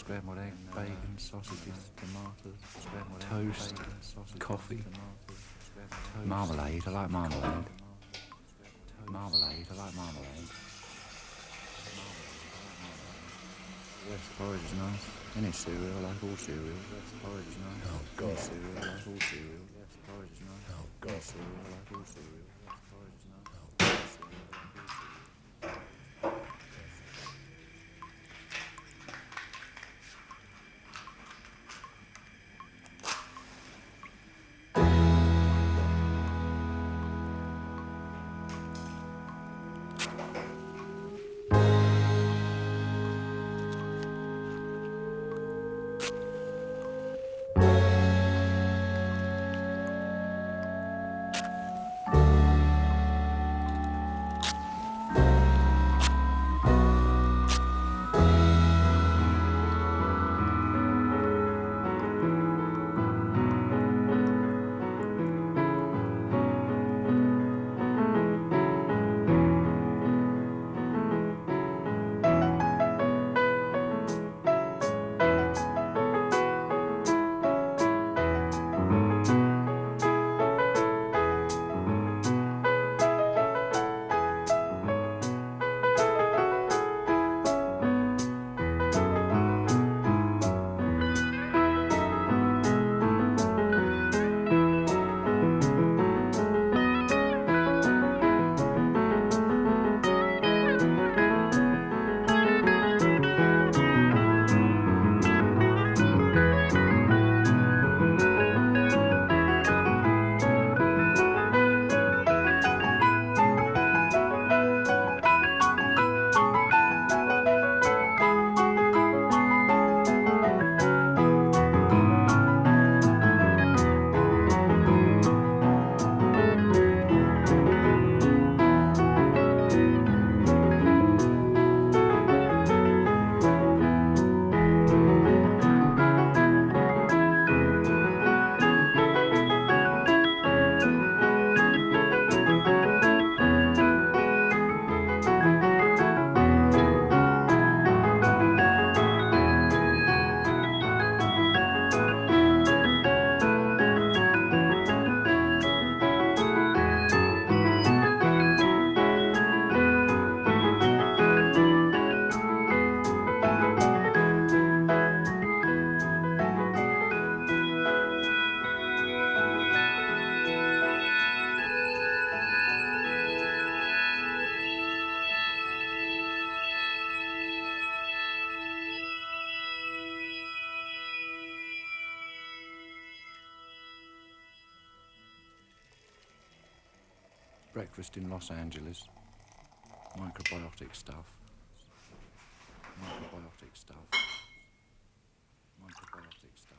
scrambled egg, bacon, sausages, tomatoes, toast, coffee, marmalade. I like marmalade. Marmalade. I like marmalade. West porridge is nice. Any cereal, I like all cereal. West porridge is nice. Oh, God. Any cereal, I like all cereal. West porridge is nice. Oh, God. Any cereal, I like all cereal. West porridge is nice. Oh, God. Any cereal, I like all cereal. Breakfast in Los Angeles. Microbiotic stuff. Microbiotic stuff. Microbiotic stuff.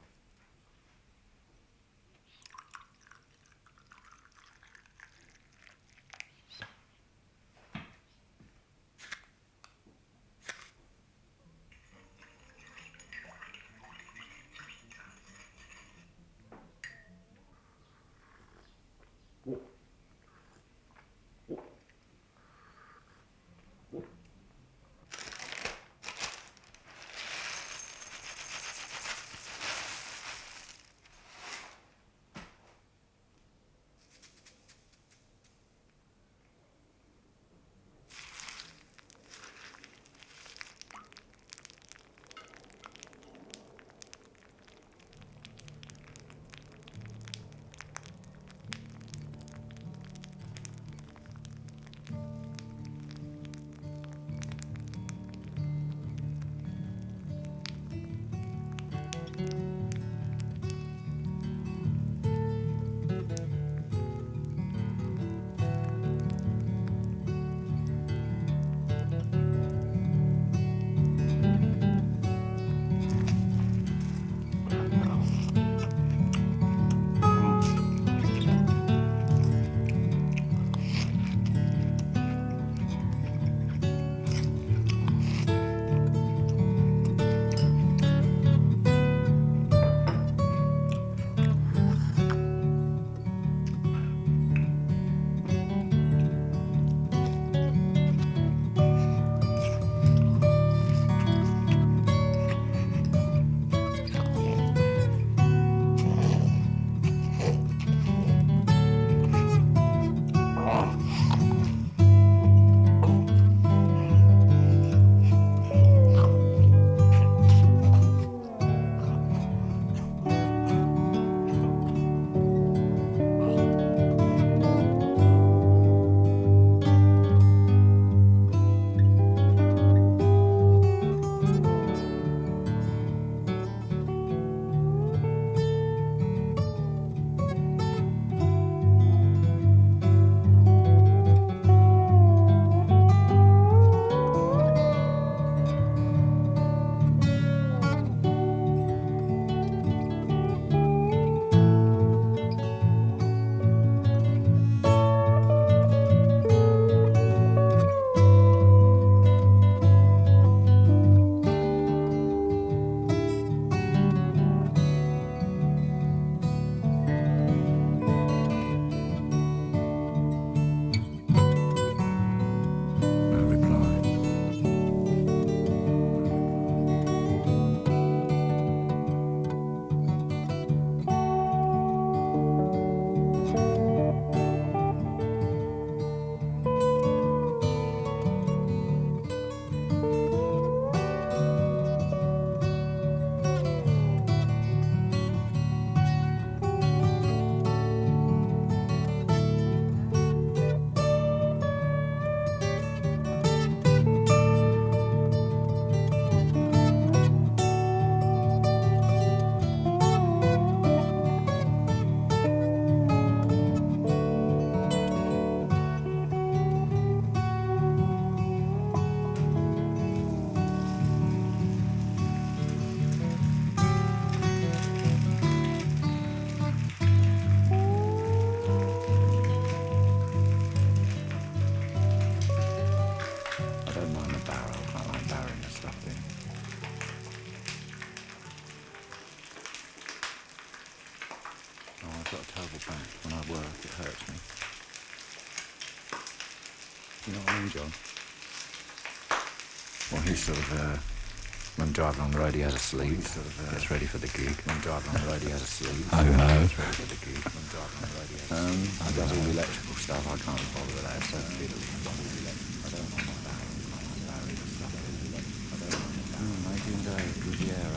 got a terrible back. When I work, it hurts me. You know what I mean, John? Well, he's sort of, when driving on the road, he has a sleep. Gets ready for the gig. When driving on the road, he has a sleep. Ho ho. Gets ready for the gig. When driving on the road, he has a sleep. He does all the electrical stuff. I can't bother with that. It's so fiddly. I don't know my Barry. I don't know Barry. I don't know my Barry. Adrian Day, Riviera.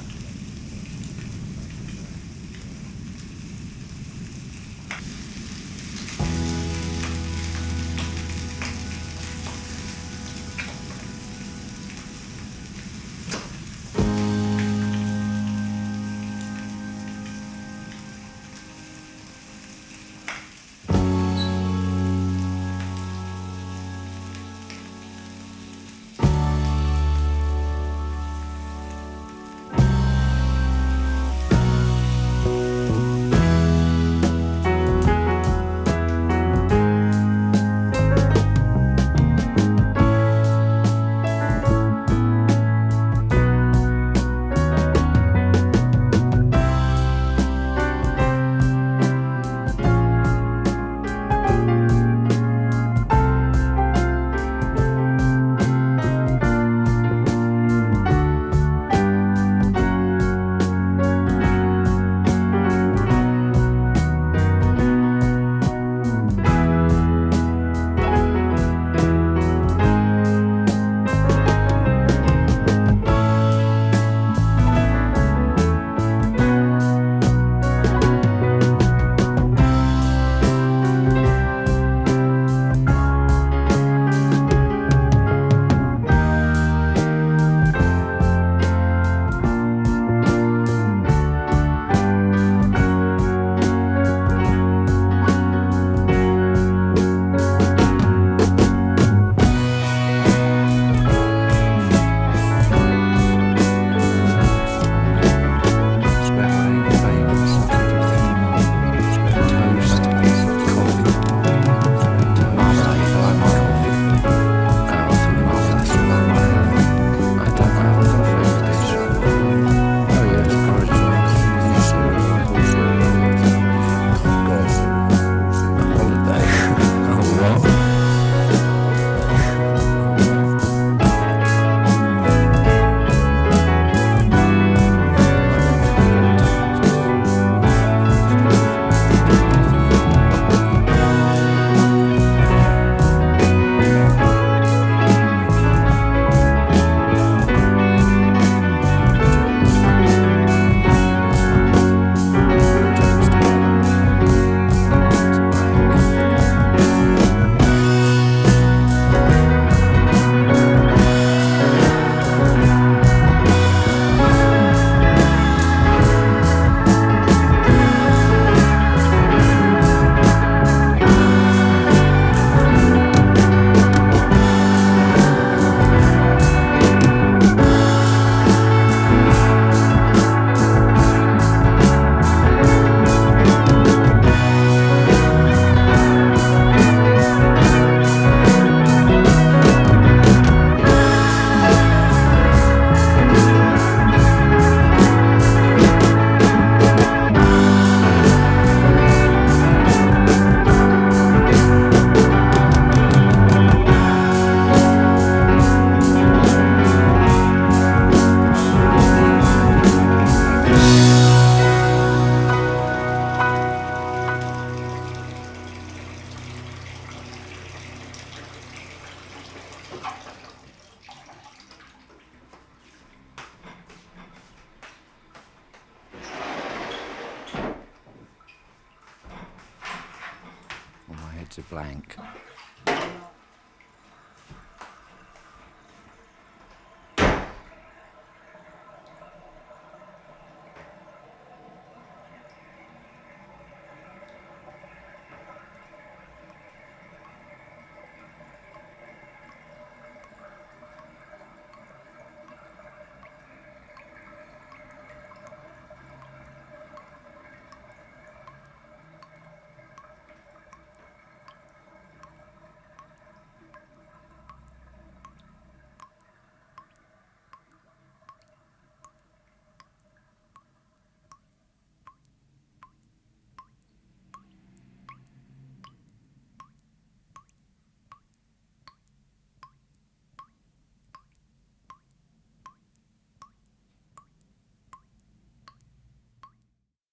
Well, my head's a blank.